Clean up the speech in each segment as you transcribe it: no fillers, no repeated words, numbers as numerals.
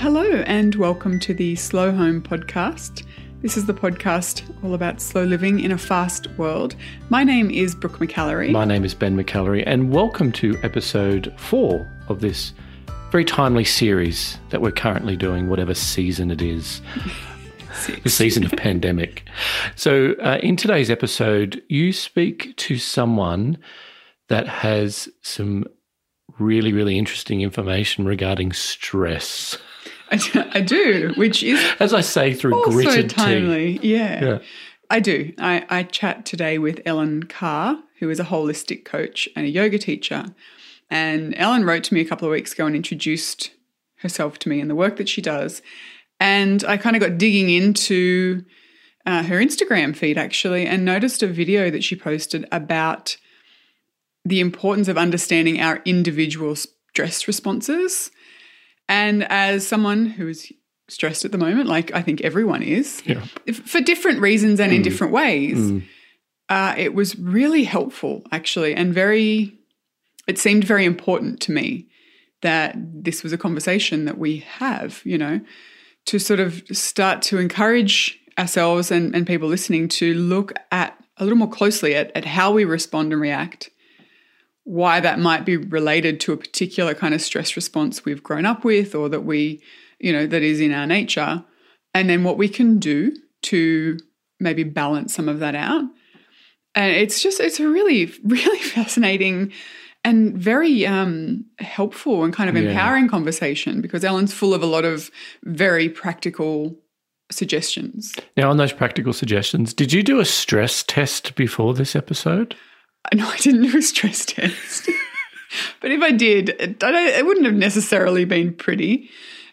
Hello and welcome to the Slow Home podcast. This is the podcast all about slow living in a fast world. My name is Brooke McAlary. My name is Ben McAlary, and welcome to episode 4 of this very timely series that we're currently doing, whatever season it is. The season of pandemic. So in today's episode, you speak to someone that has some really, really interesting information regarding stress. I do, which is, as I say, through also gritted timely. teeth. Yeah, I do. I chat today with Ellen Carr, who is a holistic coach and a yoga teacher. And Ellen wrote to me a couple of weeks ago and introduced herself to me and the work that she does. And I kind of got digging into her Instagram feed, actually, and noticed a video that she posted about the importance of understanding our individual stress responses. And as someone who is stressed at the moment, like I think everyone is, for different reasons and in different ways, it was really helpful, actually, and it seemed very important to me that this was a conversation that we have, to sort of start to encourage ourselves and people listening to look at a little more closely at how we respond and react, why that might be related to a particular kind of stress response we've grown up with or that that is in our nature, and then what we can do to maybe balance some of that out. And it's a really, really fascinating and very helpful and kind of empowering conversation, because Ellen's full of a lot of very practical suggestions. Now, on those practical suggestions, did you do a stress test before this episode? No, I didn't do a stress test. But if I did, it wouldn't have necessarily been pretty.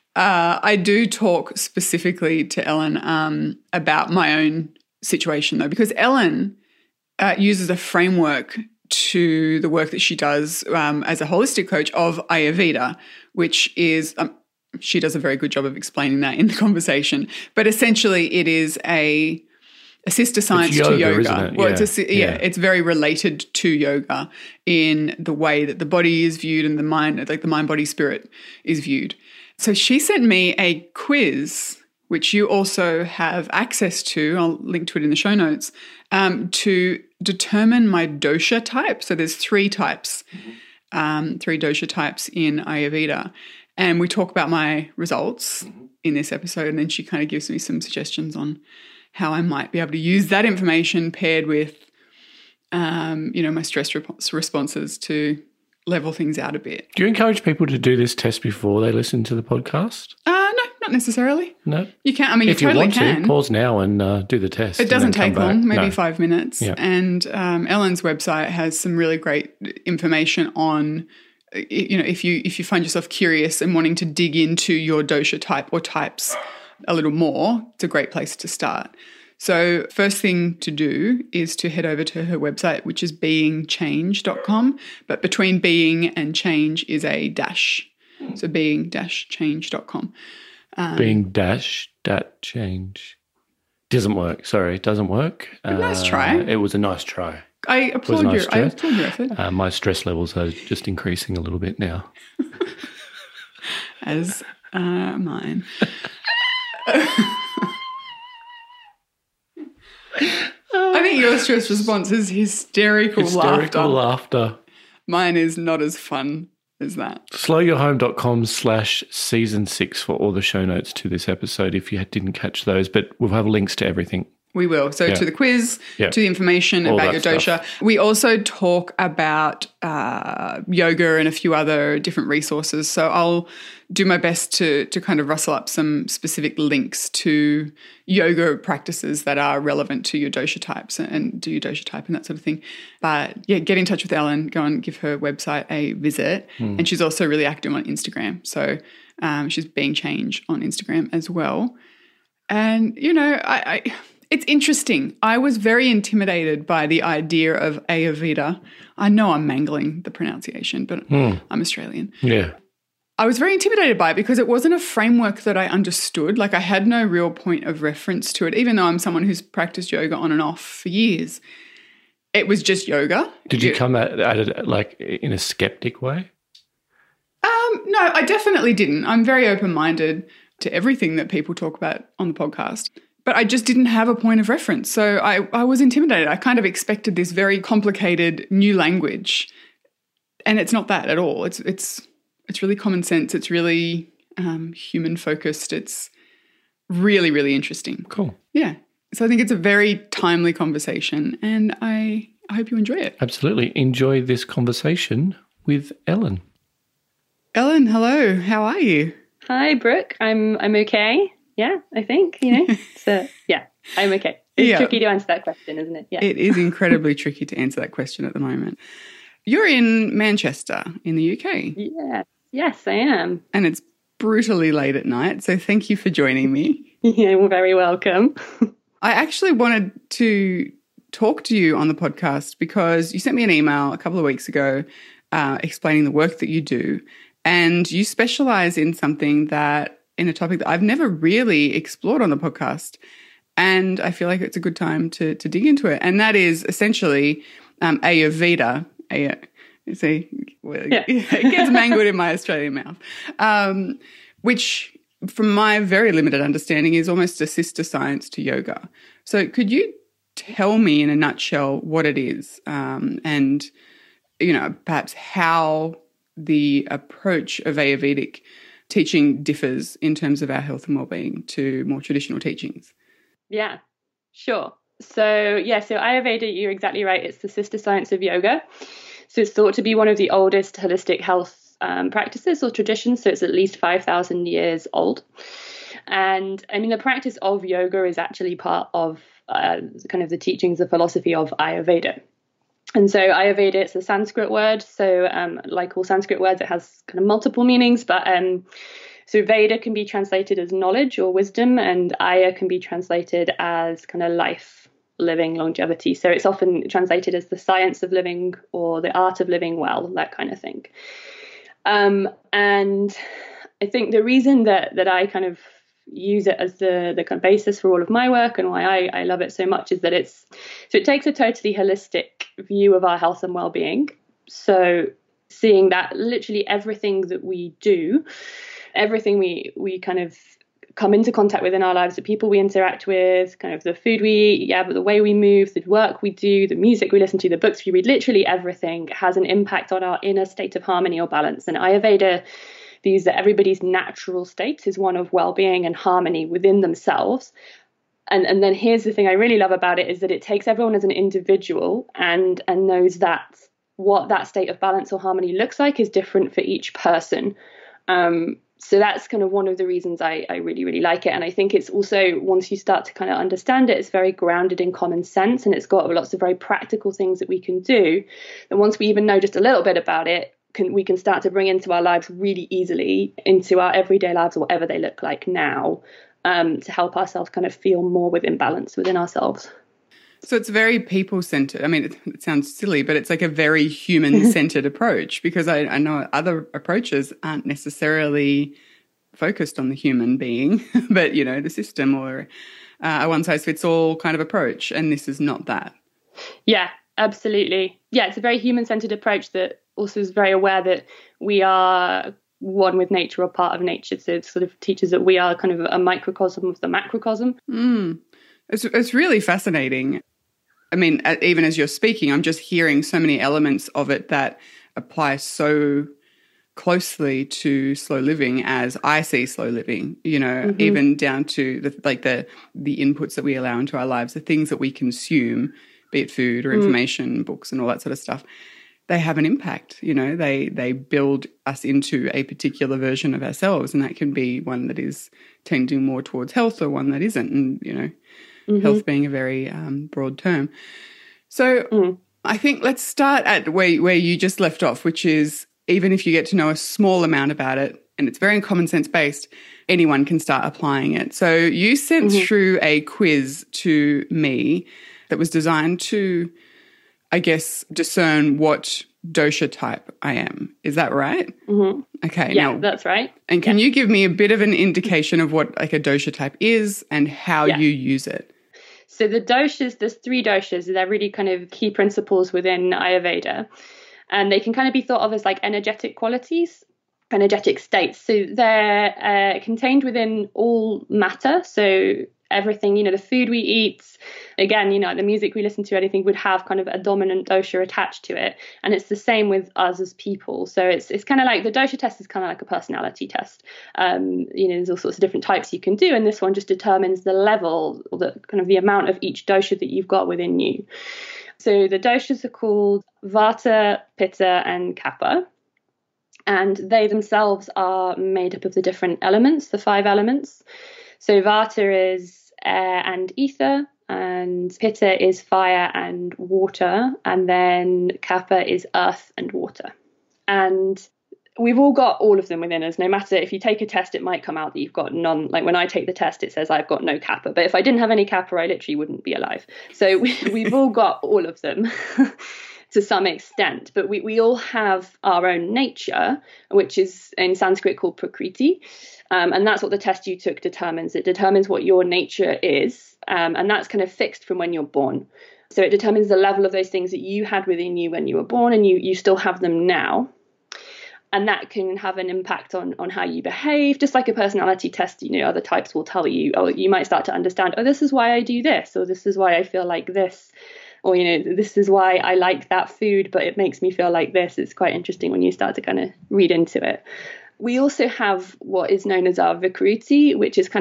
I do talk specifically to Ellen about my own situation, though, because Ellen uses a framework to the work that she does as a holistic coach of Ayurveda, which is she does a very good job of explaining that in the conversation. But essentially it is a sister science to yoga. Isn't it? Well, it's very related to yoga in the way that the body is viewed and the mind, like the mind, body, spirit is viewed. So she sent me a quiz, which you also have access to, I'll link to it in the show notes, to determine my dosha type. So there's 3 types, 3 dosha types in Ayurveda. And we talk about my results in this episode, and then she kind of gives me some suggestions on how I might be able to use that information paired with, my stress responses to level things out a bit. Do you encourage people to do this test before they listen to the podcast? No, not necessarily. No? You can. I mean, if you totally want can. To, pause now and do the test. It doesn't take long, maybe 5 minutes. Yeah. And Ellen's website has some really great information on, if you find yourself curious and wanting to dig into your dosha type or types a little more, it's a great place to start. So first thing to do is to head over to her website, which is beingchange.com. But between being and change is a dash. So being-change.com. Being-change. Doesn't work. Sorry, it doesn't work. Nice try. It was a nice try. I applaud your effort. My stress levels are just increasing a little bit now. As mine. I think your stress response is hysterical laughter. Mine is not as fun as that. Slowyourhome.com/season 6 for all the show notes to this episode if you didn't catch those, but we'll have links to everything. We will. So to the quiz, to the information all about your dosha. Stuff. We also talk about yoga and a few other different resources. So I'll do my best to kind of rustle up some specific links to yoga practices that are relevant to your dosha types and do your dosha type and that sort of thing. But get in touch with Ellen, go and give her website a visit. And she's also really active on Instagram. So she's Being Change on Instagram as well. And, it's interesting. I was very intimidated by the idea of Ayurveda. I know I'm mangling the pronunciation, but I'm Australian. Yeah. I was very intimidated by it because it wasn't a framework that I understood. Like I had no real point of reference to it, even though I'm someone who's practiced yoga on and off for years. It was just yoga. Did you come at it like in a skeptic way? No, I definitely didn't. I'm very open-minded. to everything that people talk about on the podcast. But I just didn't have a point of reference. So I was intimidated. I kind of expected this very complicated new language. And it's not that at all. It's really common sense. It's really human focused. It's really, really interesting. Cool. Yeah. So I think it's a very timely conversation, and I hope you enjoy it. Absolutely. Enjoy this conversation with Ellen. Ellen, hello. How are you? Hi, Brooke. I'm okay. Yeah, I think, So, yeah, I'm okay. It's tricky to answer that question, isn't it? Yeah. It is incredibly tricky to answer that question at the moment. You're in Manchester in the UK. Yeah. Yes, I am. And it's brutally late at night, so thank you for joining me. You're very welcome. I actually wanted to talk to you on the podcast because you sent me an email a couple of weeks ago explaining the work that you do, and you specialize in something in a topic that I've never really explored on the podcast, and I feel like it's a good time to dig into it, and that is essentially Ayurveda. It gets mangled in my Australian mouth, which from my very limited understanding is almost a sister science to yoga. So could you tell me in a nutshell what it is, and perhaps how the approach of Ayurvedic teaching differs in terms of our health and well-being to more traditional teachings? Yeah, sure. So Ayurveda, you're exactly right. It's the sister science of yoga. So it's thought to be one of the oldest holistic health practices or traditions. So it's at least 5,000 years old. And I mean, the practice of yoga is actually part of kind of the teachings, the philosophy of Ayurveda. And so Ayurveda, it's a Sanskrit word. So like all Sanskrit words, it has kind of multiple meanings. But so Veda can be translated as knowledge or wisdom, and Aya can be translated as kind of life, living, longevity. So it's often translated as the science of living or the art of living well, that kind of thing. And I think the reason that I kind of use it as the kind of basis for all of my work and why I love it so much is that it takes a totally holistic view of our health and well-being. So seeing that literally everything that we do, everything we kind of come into contact with in our lives, the people we interact with, kind of the food we eat, but the way we move, the work we do, the music we listen to, the books we read, literally everything has an impact on our inner state of harmony or balance. And Ayurveda views that everybody's natural state is one of well-being and harmony within themselves. And then here's the thing I really love about it is that it takes everyone as an individual and knows that what that state of balance or harmony looks like is different for each person. So that's kind of one of the reasons I really, really like it. And I think it's also, once you start to kind of understand it, it's very grounded in common sense, and it's got lots of very practical things that we can do. And once we even know just a little bit about it, we can start to bring into our lives really easily, into our everyday lives, whatever they look like now, to help ourselves kind of feel more within balance within ourselves. So it's very people-centered. I mean, it sounds silly, but it's like a very human-centered approach, because I know other approaches aren't necessarily focused on the human being, but, the system or a one-size-fits-all kind of approach, and this is not that. Yeah, absolutely. Yeah, it's a very human-centered approach that also is very aware that we are one with nature or part of nature. So it sort of teaches that we are kind of a microcosm of the macrocosm. It's really fascinating. I mean, even as you're speaking, I'm just hearing so many elements of it that apply so closely to slow living as I see slow living, even down to the inputs that we allow into our lives, the things that we consume, be it food or information, books and all that sort of stuff. They have an impact, they build us into a particular version of ourselves, and that can be one that is tending more towards health or one that isn't, and, health being a very broad term. So I think let's start at where you just left off, which is even if you get to know a small amount about it, and it's very common sense based, anyone can start applying it. So you sent through a quiz to me that was designed to, I guess, discern what dosha type I am. Is that right? Okay. Yeah, that's right. And can you give me a bit of an indication of what like a dosha type is and how you use it? So the doshas, there's 3 doshas. They're really kind of key principles within Ayurveda. And they can kind of be thought of as like energetic qualities. energetic states. So they're contained within all matter. So everything, the food we eat, again, the music we listen to, anything would have kind of a dominant dosha attached to it. And it's the same with us as people. So it's kind of like the dosha test is kind of like a personality test. There's all sorts of different types you can do. And this one just determines the level, or the kind of the amount of each dosha that you've got within you. So the doshas are called Vata, Pitta, and Kapha. And they themselves are made up of the different elements, the 5 elements. So Vata is air and ether, and Pitta is fire and water, and then Kapha is earth and water. And we've all got all of them within us. No matter if you take a test, it might come out that you've got none. Like when I take the test, it says I've got no Kapha. But if I didn't have any Kapha, I literally wouldn't be alive. So we've all got all of them. To some extent, but we all have our own nature, which is in Sanskrit called Prakriti, and that's what the test you took determines. It determines what your nature is, and that's kind of fixed from when you're born. So it determines the level of those things that you had within you when you were born, and you still have them now. And that can have an impact on how you behave, just like a personality test. Other types will tell you, oh, you might start to understand, oh, this is why I do this, or this is why I feel like this. Or, this is why I like that food, but it makes me feel like this. It's quite interesting when you start to kind of read into it. We also have what is known as our Vikruti, which is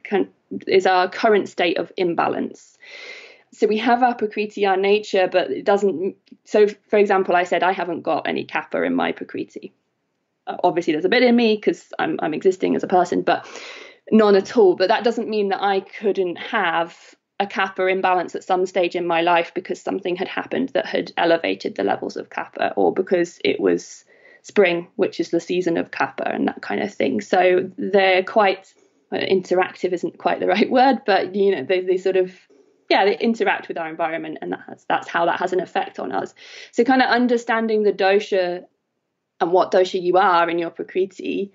is our current state of imbalance. So we have our Prakriti, our nature, but it doesn't. So, for example, I said I haven't got any Kapha in my Prakriti. Obviously, there's a bit in me because I'm existing as a person, but none at all. But that doesn't mean that I couldn't have a Kapha imbalance at some stage in my life because something had happened that had elevated the levels of Kapha, or because it was spring, which is the season of Kapha, and that kind of thing. So they're quite interactive, isn't quite the right word, but they sort of they interact with our environment, and that's how that has an effect on us. So kind of understanding the dosha and what dosha you are in your Prakriti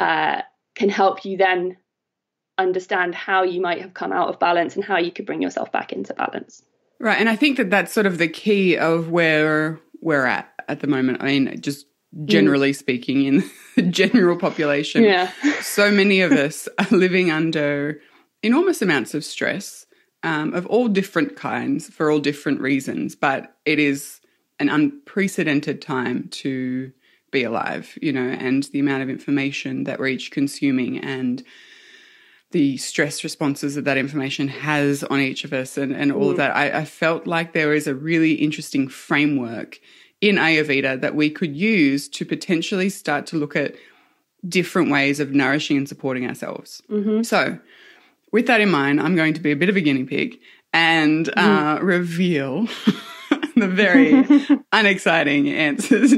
can help you then understand how you might have come out of balance and how you could bring yourself back into balance. Right. And I think that that's sort of the key of where we're at the moment. I mean, just generally speaking, in the general population, so many of us are living under enormous amounts of stress of all different kinds for all different reasons. But it is an unprecedented time to be alive, and the amount of information that we're each consuming and the stress responses that information has on each of us and all of that. I felt like there is a really interesting framework in Ayurveda that we could use to potentially start to look at different ways of nourishing and supporting ourselves. Mm-hmm. So with that in mind, I'm going to be a bit of a guinea pig and reveal the very unexciting answers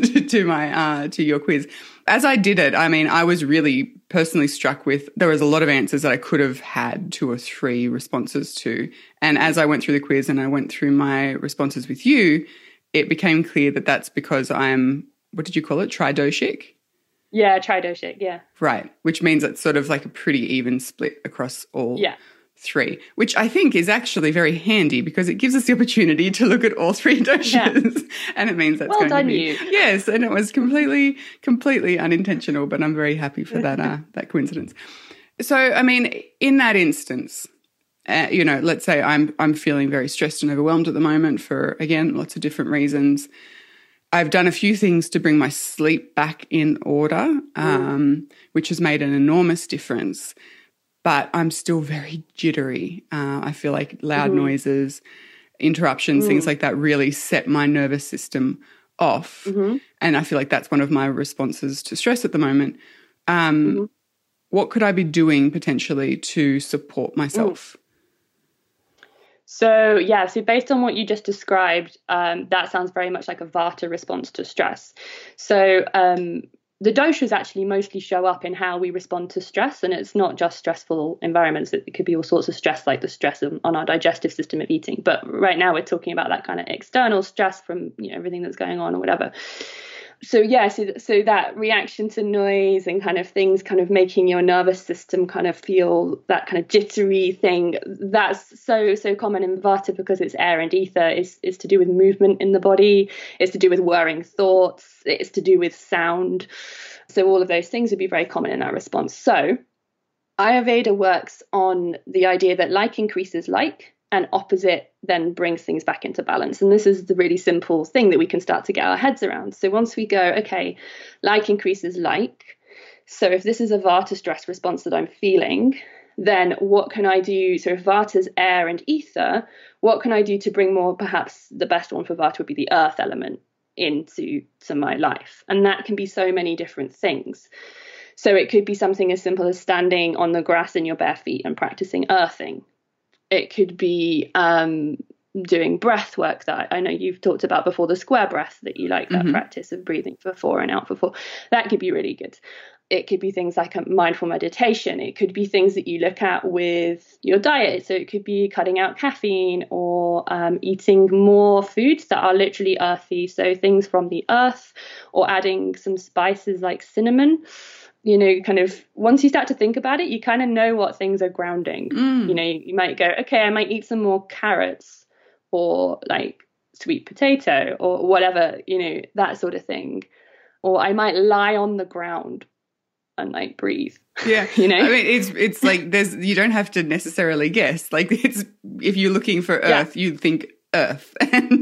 to your quiz. As I did it, I mean, I was really personally struck with, there was a lot of answers that I could have had 2 or 3 responses to. And as I went through the quiz and I went through my responses with you, it became clear that that's because I'm, what did you call it? Tridoshic? Yeah, tridoshic, yeah. Right, which means it's sort of like a pretty even split across all 3, which I think is actually very handy because it gives us the opportunity to look at all 3 doshas, and it means that's well going done, to be you. Yes, and it was completely unintentional, but I'm very happy for that coincidence. So, I mean, in that instance, let's say I'm feeling very stressed and overwhelmed at the moment for, again, lots of different reasons. I've done a few things to bring my sleep back in order, which has made an enormous difference. But I'm still very jittery. I feel like loud noises, interruptions, things like that really set my nervous system off. Mm-hmm. And I feel like that's one of my responses to stress at the moment. What could I be doing potentially to support myself? So based on what you just described, that sounds very much like a Vata response to stress. So the doshas actually mostly show up in how we respond to stress, and it's not just stressful environments. It could be all sorts of stress, like the stress on our digestive system of eating. But right now we're talking about that kind of external stress from everything that's going on or whatever. So so that reaction to noise and kind of things kind of making your nervous system kind of feel that kind of jittery thing, that's so common in Vata because it's air and ether. It's to do with movement in the body. It's to do with whirring thoughts. It's to do with sound. So all of those things would be very common in that response. So Ayurveda works on the idea that like increases like, and opposite then brings things back into balance. And this is the really simple thing that we can start to get our heads around. So once we go, okay, like increases like. So if this is a Vata stress response that I'm feeling, then what can I do? So if Vata's air and ether, what can I do to bring more, perhaps the best one for Vata would be the earth element into my life. And that can be so many different things. So it could be something as simple as standing on the grass in your bare feet and practicing earthing. It could be doing breath work that I know you've talked about before, the square breath, that you like, that practice of breathing for 4 and out for 4. That could be really good. It could be things like a mindful meditation. It could be things that you look at with your diet. So it could be cutting out caffeine or eating more foods that are literally earthy. So things from the earth, or adding some spices like cinnamon. You know, kind of once you start to think about it, you kind of know what things are grounding. You know, you might go, okay, I might eat some more carrots, or like sweet potato, or whatever, you know, that sort of thing. Or I might lie on the ground and like breathe. Yeah. You know, I mean, it's like you don't have to necessarily guess. Like, it's, if you're looking for earth, you think earth.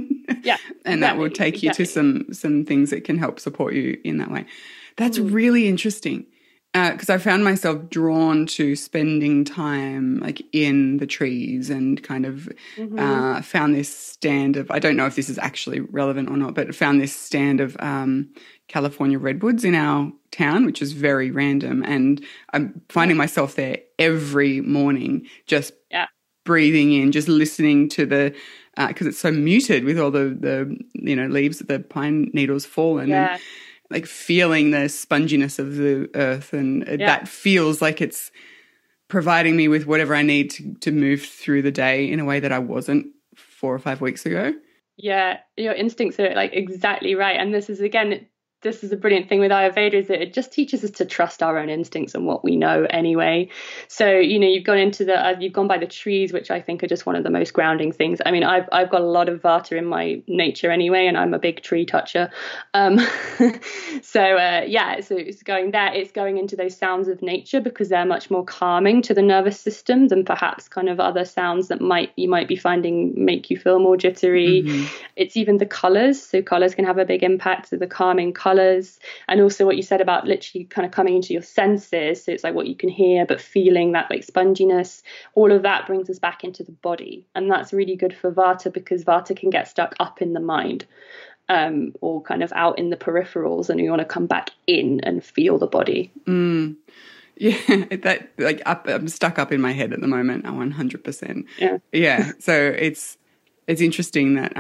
And that will take you to some things that can help support you in that way. That's really interesting, because I found myself drawn to spending time like in the trees, and kind of found this stand of, I don't know if this is actually relevant or not, but found this stand of California redwoods in our town, which is very random. And I'm finding myself there every morning, just breathing in, just listening to the, because it's so muted with all the you know, leaves that the pine needles fallen. And like feeling the sponginess of the earth, and that feels like it's providing me with whatever I need to move through the day in a way that I wasn't 4 or 5 weeks ago. Yeah, your instincts are like exactly right. And this is, again, this is a brilliant thing with Ayurveda, is that it just teaches us to trust our own instincts and what we know anyway. So, you know, you've gone by the trees, which I think are just one of the most grounding things. I mean, I've got a lot of Vata in my nature anyway, and I'm a big tree toucher. So it's going there. It's going into those sounds of nature, because they're much more calming to the nervous system than perhaps kind of other sounds that you might be finding make you feel more jittery. It's even the colors. So colors can have a big impact. So the calming colors, and also what you said about literally kind of coming into your senses. So it's like what you can hear, but feeling that like sponginess, all of that brings us back into the body. And that's really good for Vata, because Vata can get stuck up in the mind, or kind of out in the peripherals, and you want to come back in and feel the body. Yeah, that like I'm stuck up in my head at the moment. 100%. Yeah. So it's interesting that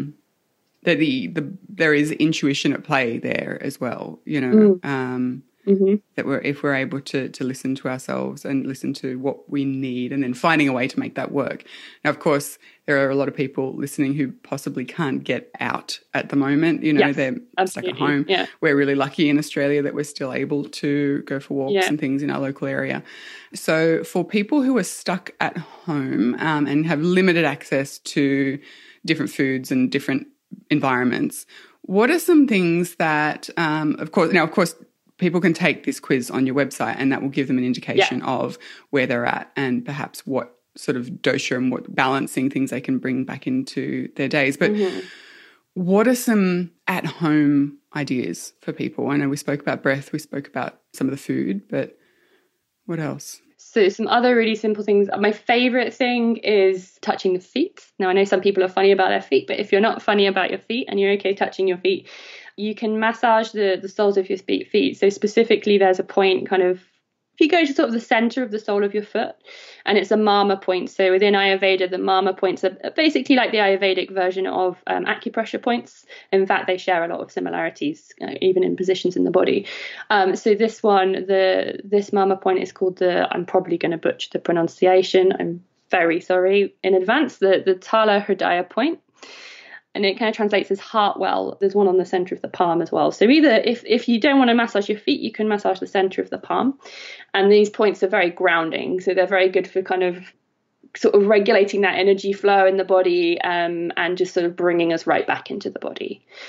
that there is intuition at play there as well, you know, that if we're able to listen to ourselves and listen to what we need, and then finding a way to make that work. Now, of course, there are a lot of people listening who possibly can't get out at the moment. You know, they're stuck at home. Yeah. We're really lucky in Australia that we're still able to go for walks and things in our local area. So for people who are stuck at home and have limited access to different foods and different environments, what are some things that, of course, people can take this quiz on your website, and that will give them an indication of where they're at, and perhaps what sort of dosha and what balancing things they can bring back into their days. But what are some at-home ideas for people? I know we spoke about breath, we spoke about some of the food, but what else? So some other really simple things. My favorite thing is touching the feet. Now, I know some people are funny about their feet, but if you're not funny about your feet and you're okay touching your feet, you can massage the soles of your feet. So specifically, there's a point kind of, if you go to sort of the center of the sole of your foot, and it's a Marma point. So within Ayurveda, the Marma points are basically like the Ayurvedic version of acupressure points. In fact, they share a lot of similarities, even in positions in the body. So this one, this Marma point is called I'm probably going to butcher the pronunciation. I'm very sorry in advance. The Tala Hridaya point. And it kind of translates as heart well. There's one on the center of the palm as well. So either if you don't want to massage your feet, you can massage the center of the palm. And these points are very grounding. So they're very good for kind of sort of regulating that energy flow in the body, and just sort of bringing us right back into the body.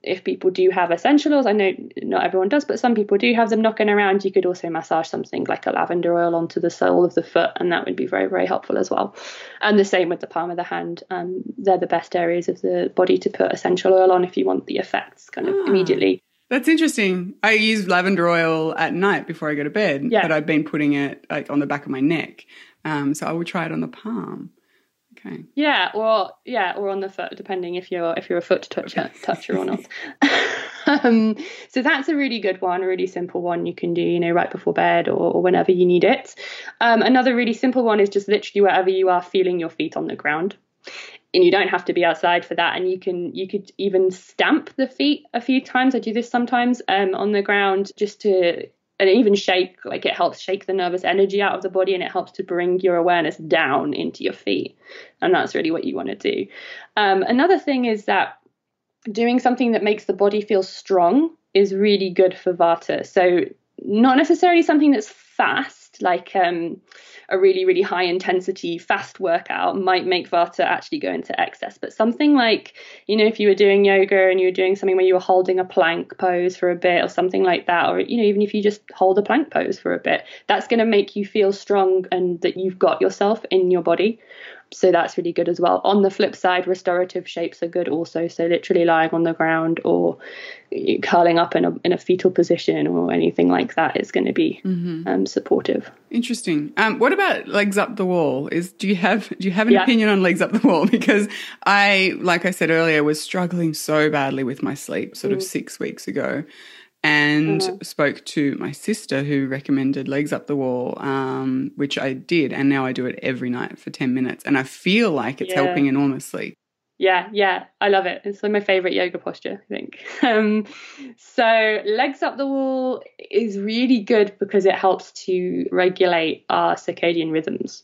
if people do have essential oils, I know not everyone does, but some people do have them knocking around, you could also massage something like a lavender oil onto the sole of the foot, and that would be very, very helpful as well. And the same with the palm of the hand. They're the best areas of the body to put essential oil on if you want the effects kind of immediately. That's interesting. I use lavender oil at night before I go to bed, but I've been putting it like on the back of my neck. So I will try it on the palm. Okay. Yeah, or on the foot, depending if you're a foot toucher or not. So that's a really good one, a really simple one you can do, right before bed or whenever you need it. Another really simple one is just literally wherever you are, feeling your feet on the ground. And you don't have to be outside for that. And you could even stamp the feet a few times. I do this sometimes on the ground just to, and even shake, like it helps shake the nervous energy out of the body, and it helps to bring your awareness down into your feet. And that's really what you want to do. Another thing is that doing something that makes the body feel strong is really good for Vata. So not necessarily something that's fast, like a really, really high intensity fast workout might make Vata actually go into excess. But something like, if you were doing yoga and you were doing something where you were holding a plank pose for a bit or something like that, or, even if you just hold a plank pose for a bit, that's going to make you feel strong and that you've got yourself in your body. So that's really good as well. On the flip side, restorative shapes are good also. So literally lying on the ground or curling up in a fetal position or anything like that is going to be supportive. Interesting. What about legs up the wall? Do you have an opinion on legs up the wall? Because like I said earlier, was struggling so badly with my sleep sort of 6 weeks ago. And spoke to my sister who recommended legs up the wall, which I did. And now I do it every night for 10 minutes. And I feel like it's helping enormously. Yeah. I love it. It's like my favorite yoga posture, I think. So legs up the wall is really good because it helps to regulate our circadian rhythms.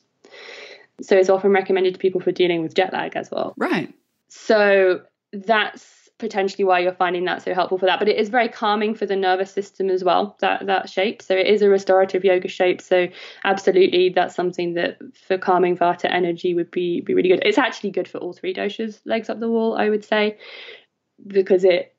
So it's often recommended to people for dealing with jet lag as well. Right. So that's potentially why you're finding that so helpful for that. But it is very calming for the nervous system as well, that shape. So it is a restorative yoga shape. So absolutely, that's something that for calming Vata energy would be really good. It's actually good for all three doshas, legs up the wall, I would say, because it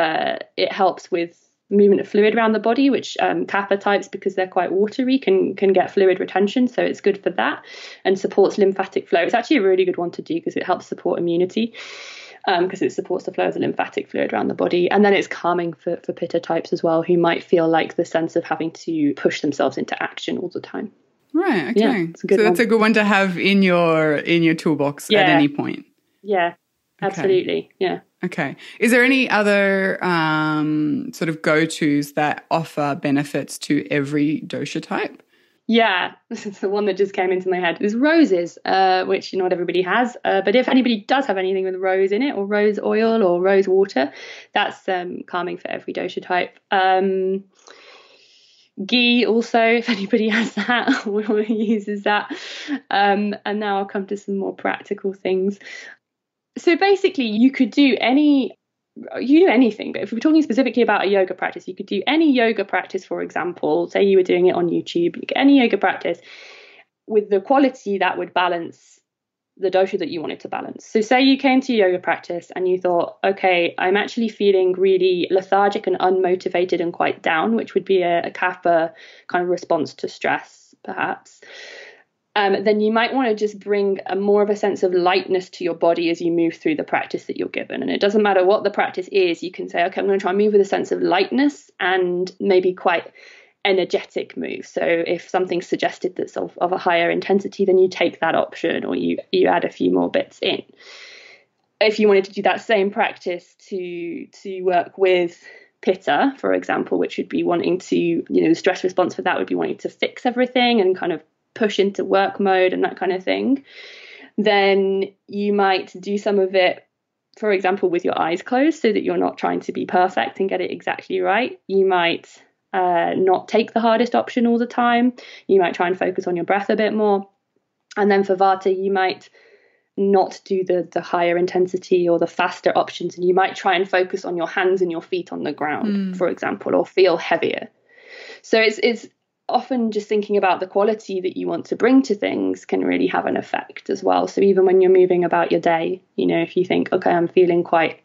helps with movement of fluid around the body, which Kapha types, because they're quite watery, can get fluid retention. So it's good for that and supports lymphatic flow. It's actually a really good one to do because it helps support immunity. Because it supports the flow of the lymphatic fluid around the body. And then it's calming for Pitta types as well, who might feel like the sense of having to push themselves into action all the time. Right, okay. Yeah, that's a good one to have in your toolbox at any point. Yeah, absolutely, yeah. Okay. Is there any other sort of go-tos that offer benefits to every dosha type? Yeah, this is the one that just came into my head. There's roses, which not everybody has. But if anybody does have anything with rose in it, or rose oil or rose water, that's calming for every dosha type. Ghee also, if anybody has that or uses that. And now I'll come to some more practical things. So basically, you could do anything, but if we're talking specifically about a yoga practice, you could do any yoga practice, for example, say you were doing it on YouTube, you get any yoga practice with the quality that would balance the dosha that you wanted to balance. So say you came to yoga practice and you thought, okay, I'm actually feeling really lethargic and unmotivated and quite down, which would be a Kapha kind of response to stress, perhaps. Then you might want to just bring more of a sense of lightness to your body as you move through the practice that you're given. And it doesn't matter what the practice is, you can say, okay, I'm going to try and move with a sense of lightness and maybe quite energetic move. So if something's suggested that's of a higher intensity, then you take that option or you add a few more bits in. If you wanted to do that same practice to work with Pitta, for example, which would be wanting to, the stress response for that would be wanting to fix everything and kind of push into work mode and that kind of thing, then you might do some of it, for example, with your eyes closed so that you're not trying to be perfect and get it exactly right. You might not take the hardest option all the time. You might try and focus on your breath a bit more. And then for Vata, you might not do the higher intensity or the faster options, and you might try and focus on your hands and your feet on the ground, for example, or feel heavier. So it's often just thinking about the quality that you want to bring to things can really have an effect as well. So even when you're moving about your day, if you think, okay, I'm feeling quite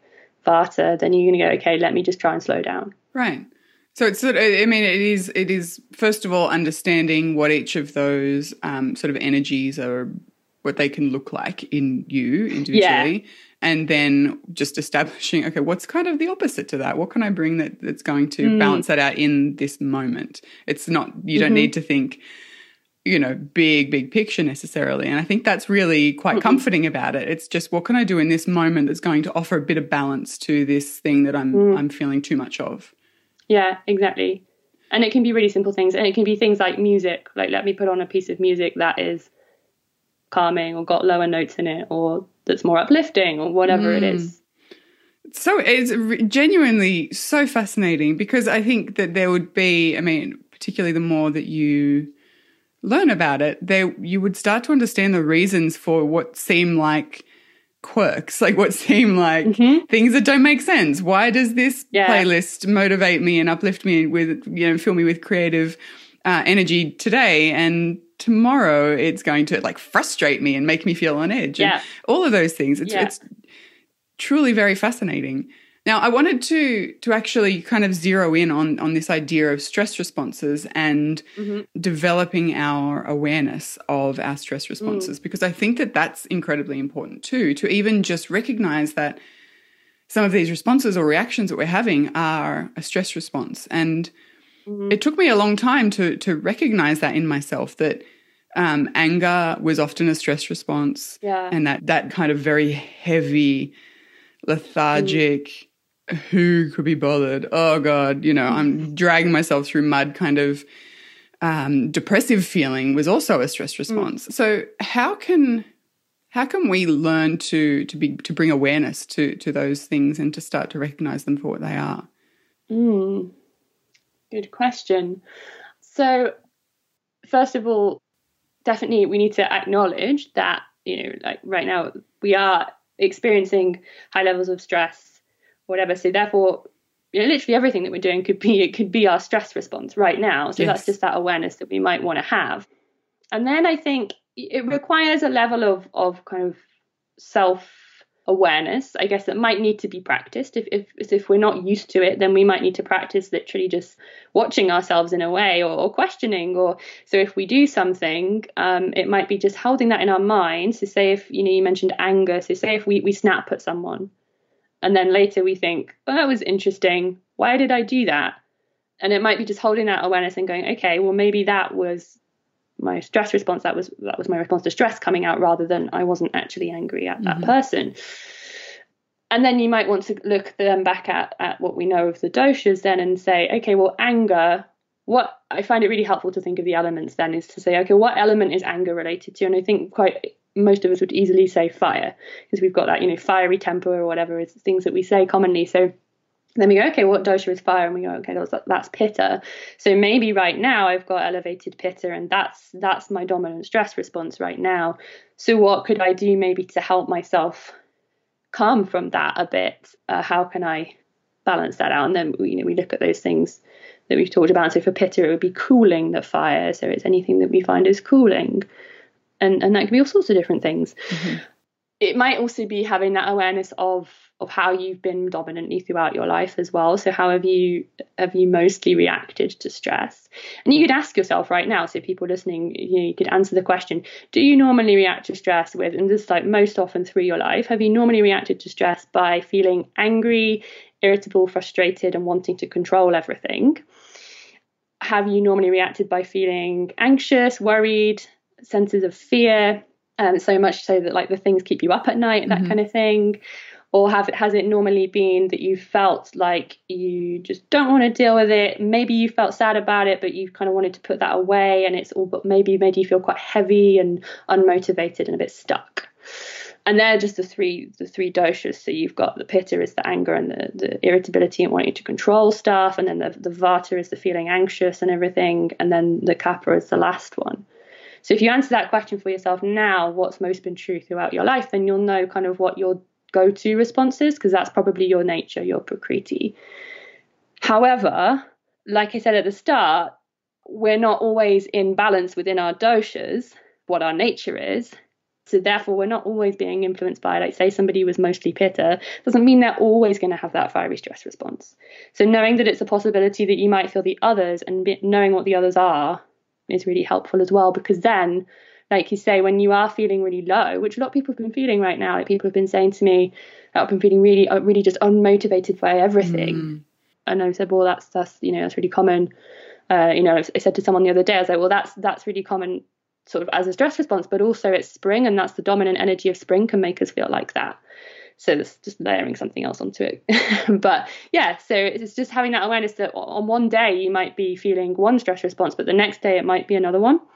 Vata, then you're going to go, okay, let me just try and slow down. Right. So it's sort of, I mean, it is first of all understanding what each of those sort of energies are, what they can look like in you individually, and then just establishing, okay, what's kind of the opposite to that? What can I bring that's going to balance that out in this moment? It's not, you don't need to think, big picture necessarily. And I think that's really quite comforting about it. It's just, what can I do in this moment that's going to offer a bit of balance to this thing that I'm feeling too much of? Yeah, exactly. And it can be really simple things. And it can be things like music, like let me put on a piece of music that is calming or got lower notes in it, or that's more uplifting, or whatever it is. So it's genuinely so fascinating, because I think that there would be, I mean, particularly the more that you learn about it, you would start to understand the reasons for what seem like quirks, like what seem like things that don't make sense. Why does this playlist motivate me and uplift me with, fill me with creative energy today, and tomorrow it's going to like frustrate me and make me feel on edge? And all of those things. It's truly very fascinating. Now, I wanted to actually kind of zero in on this idea of stress responses and developing our awareness of our stress responses, because I think that that's incredibly important too, to even just recognize that some of these responses or reactions that we're having are a stress response. And it took me a long time to recognize that in myself, that anger was often a stress response, and that kind of very heavy, lethargic, who could be bothered? Oh God, I'm dragging myself through mud kind of depressive feeling was also a stress response. So how can we learn to bring awareness to those things and to start to recognize them for what they are? Good question. So first of all, definitely we need to acknowledge that, like right now we are experiencing high levels of stress, whatever. So therefore, literally everything that we're doing could be our stress response right now. So that's just that awareness that we might want to have. And then I think it requires a level of kind of self-awareness, I guess, that might need to be practiced. If we're not used to it, then we might need to practice literally just watching ourselves in a way, or questioning. Or so if we do something, it might be just holding that in our mind. So say if, you mentioned anger. So say if we snap at someone, and then later we think, oh, that was interesting. Why did I do that? And it might be just holding that awareness and going, okay, well, maybe that was my stress response. That was my response to stress coming out, rather than I wasn't actually angry at that person. And then you might want to look then back at what we know of the doshas then and say, okay, well, anger, what I find it really helpful to think of the elements then is to say, okay, what element is anger related to? And I think most of us would easily say fire, because we've got that, fiery temper or whatever is things that we say commonly. So then we go, okay, what dosha is fire? And we go, okay, that's pitta. So maybe right now I've got elevated pitta, and that's my dominant stress response right now. So what could I do maybe to help myself come from that a bit? How can I balance that out? And then we look at those things that we've talked about. So for pitta, it would be cooling the fire. So it's anything that we find is cooling. And that can be all sorts of different things. It might also be having that awareness of how you've been dominantly throughout your life as well. So how have you mostly reacted to stress? And you could ask yourself right now, so people listening, you could answer the question, do you normally react to stress with, and this is like most often through your life, have you normally reacted to stress by feeling angry, irritable, frustrated, and wanting to control everything? Have you normally reacted by feeling anxious, worried, senses of fear, so much so that like the things keep you up at night, that kind of thing? Or has it normally been that you felt like you just don't want to deal with it? Maybe you felt sad about it, but you kind of wanted to put that away, and it's all but maybe made you feel quite heavy and unmotivated and a bit stuck. And they're just the three doshas. So you've got the pitta is the anger and the irritability and wanting to control stuff, and then the vata is the feeling anxious and everything, and then the kapha is the last one. So if you answer that question for yourself now, what's most been true throughout your life, then you'll know kind of what your go-to response is, because that's probably your nature, your prakriti. However, like I said at the start, we're not always in balance within our doshas, what our nature is. So therefore, we're not always being influenced by, like, say somebody was mostly pitta, doesn't mean they're always going to have that fiery stress response. So knowing that it's a possibility that you might feel the others, and knowing what the others are is really helpful as well, because then, like you say, when you are feeling really low, which a lot of people have been feeling right now, like people have been saying to me, I've been feeling really just unmotivated by everything. And I said, well, that's really common. I said to someone the other day, I was like, well, that's really common sort of as a stress response, but also it's spring, and that's the dominant energy of spring can make us feel like that. So it's just layering something else onto it. But yeah, so it's just having that awareness that on one day you might be feeling one stress response, but the next day it might be another one,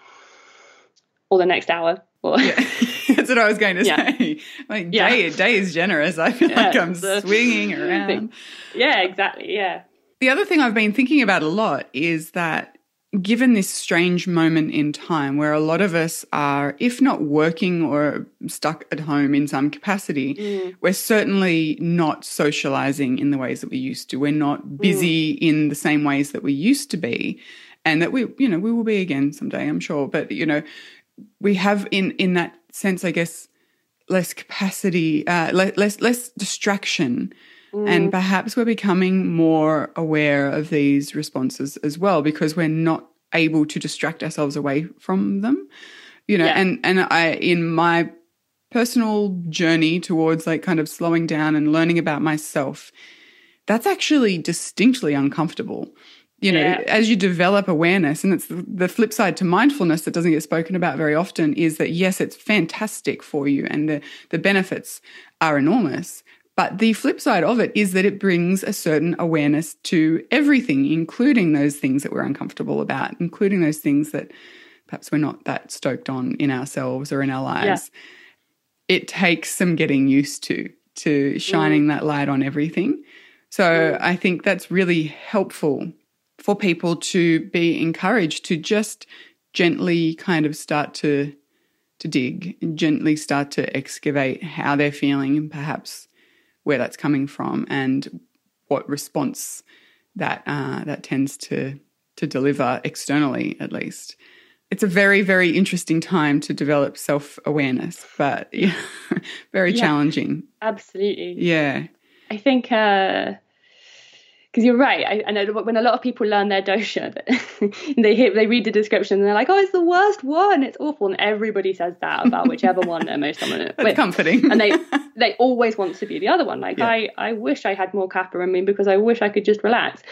or the next hour. Yeah. That's what I was going to say. Like day is generous. I feel like I'm swinging around. Yeah, exactly. Yeah. The other thing I've been thinking about a lot is that given this strange moment in time where a lot of us are, if not working or stuck at home in some capacity, we're certainly not socializing in the ways that we used to. We're not busy in the same ways that we used to be, and that we will be again someday, I'm sure. But, we have in that sense, I guess, less capacity, less distraction. And perhaps we're becoming more aware of these responses as well, because we're not able to distract ourselves away from them, and I, in my personal journey towards like kind of slowing down and learning about myself, that's actually distinctly uncomfortable. As you develop awareness, and it's the flip side to mindfulness that doesn't get spoken about very often, is that yes, it's fantastic for you and the benefits are enormous. But the flip side of it is that it brings a certain awareness to everything, including those things that we're uncomfortable about, including those things that perhaps we're not that stoked on in ourselves or in our lives. Yeah. It takes some getting used to shining that light on everything. So I think that's really helpful for people to be encouraged to just gently kind of start to dig, and gently start to excavate how they're feeling and perhaps where that's coming from and what response that tends to deliver externally, at least. It's a very, very interesting time to develop self-awareness, but very challenging. Absolutely. Yeah. I think because you're right. I know when a lot of people learn their dosha, they read the description and they're like, oh, it's the worst one. It's awful. And everybody says that about whichever one they're most dominant with. It's comforting. And they always want to be the other one. Like, I wish I had more kapha in me because I wish I could just relax.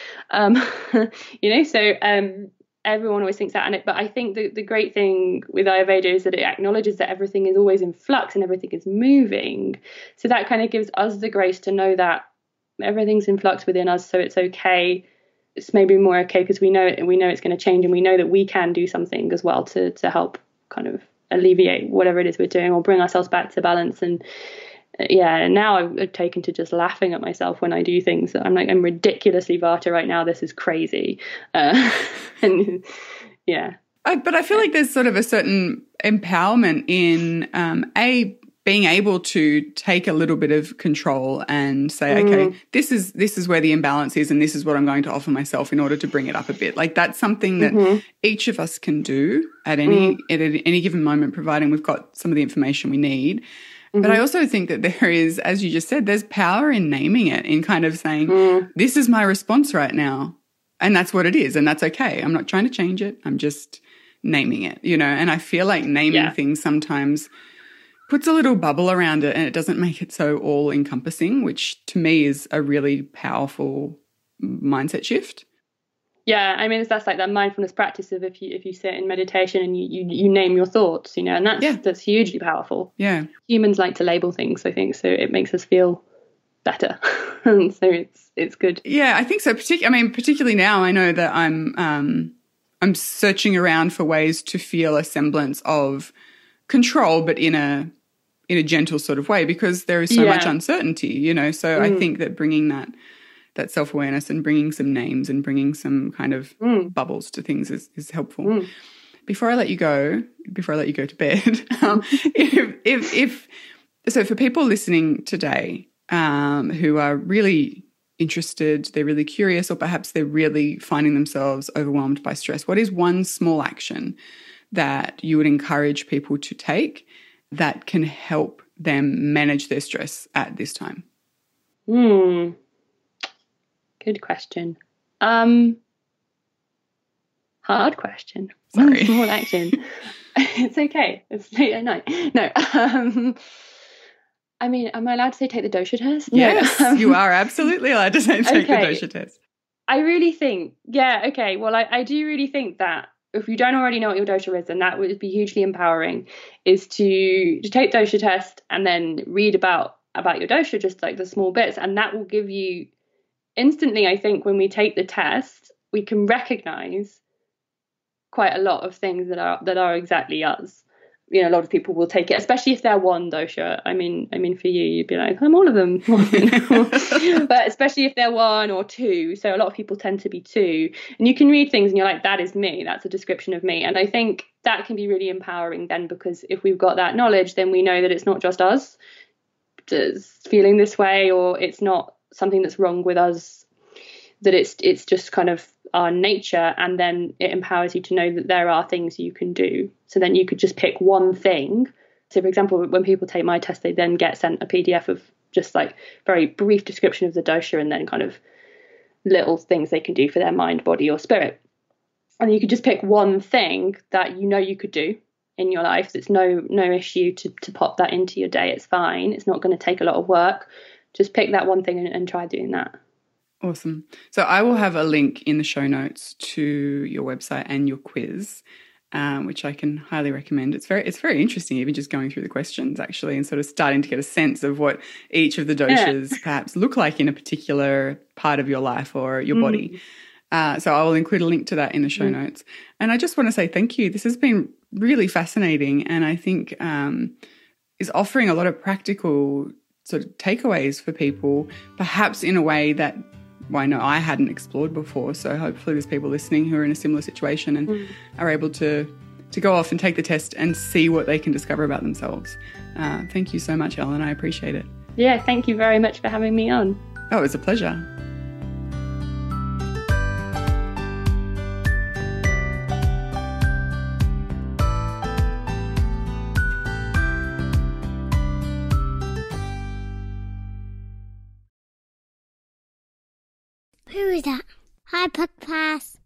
So everyone always thinks that. But I think the great thing with Ayurveda is that it acknowledges that everything is always in flux and everything is moving. So that kind of gives us the grace to know that everything's in flux within us, so it's okay. It's maybe more okay because we know it's going to change, and we know that we can do something as well to help kind of alleviate whatever it is we're doing or bring ourselves back to balance. And now I've taken to just laughing at myself when I do things. I'm like, I'm ridiculously Vata right now. This is crazy. But I feel like there's sort of a certain empowerment in being able to take a little bit of control and say, okay, this is where the imbalance is, and this is what I'm going to offer myself in order to bring it up a bit. Like that's something that each of us can do at any given moment, providing we've got some of the information we need. But I also think that there is, as you just said, there's power in naming it, in kind of saying, this is my response right now, and that's what it is, and that's okay. I'm not trying to change it. I'm just naming it, and I feel like naming things sometimes puts a little bubble around it and it doesn't make it so all-encompassing, which to me is a really powerful mindset shift. Yeah, I mean, that's like that mindfulness practice of if you sit in meditation and you name your thoughts, and that's hugely powerful. Yeah. Humans like to label things, I think, so it makes us feel better. And so it's good. Yeah, I think so. Particularly now, I know that I'm searching around for ways to feel a semblance of control, but in a gentle sort of way, because there is so much uncertainty, So I think that bringing that self-awareness and bringing some names and bringing some kind of bubbles to things is helpful. Before I let you go to bed, so for people listening today who are really interested, they're really curious, or perhaps they're really finding themselves overwhelmed by stress, what is one small action that you would encourage people to take that can help them manage their stress at this time? Good question. Hard question. Sorry. Small action. It's okay. It's late at night. No. I mean, am I allowed to say take the dosha test? Yes, you are absolutely allowed to say take the dosha test. I really think, well, I do really think that if you don't already know what your dosha is, then that would be hugely empowering, is to take the dosha test and then read about your dosha, just like the small bits. And that will give you instantly, I think, when we take the test, we can recognize quite a lot of things that are exactly us. You know, a lot of people will take it, especially if they're one dosha. I mean, for you, you'd be like, I'm all of them. But especially if they're one or two. So a lot of people tend to be two. And you can read things and you're like, that is me. That's a description of me. And I think that can be really empowering then, because if we've got that knowledge, then we know that it's not just us just feeling this way, or it's not something that's wrong with us, that it's just kind of our nature. And then it empowers you to know that there are things you can do. So then you could just pick one thing. So for example, when people take my test, they then get sent a PDF of just like very brief description of the dosha, and then kind of little things they can do for their mind, body or spirit. And you could just pick one thing that you know you could do in your life. It's no issue to pop that into your day. It's fine. It's not going to take a lot of work. Just pick that one thing and try doing that. Awesome. So I will have a link in the show notes to your website and your quiz, which I can highly recommend. It's very interesting, even just going through the questions actually, and sort of starting to get a sense of what each of the doshas perhaps look like in a particular part of your life or your body. So I will include a link to that in the show notes. And I just want to say thank you. This has been really fascinating, and I think is offering a lot of practical sort of takeaways for people, perhaps in a way that I hadn't explored before. So hopefully there's people listening who are in a similar situation and are able to go off and take the test and see what they can discover about themselves. Thank you so much, Ellen. I appreciate it. Yeah, thank you very much for having me on. Oh, it was a pleasure. Who is that? Hi, podcast.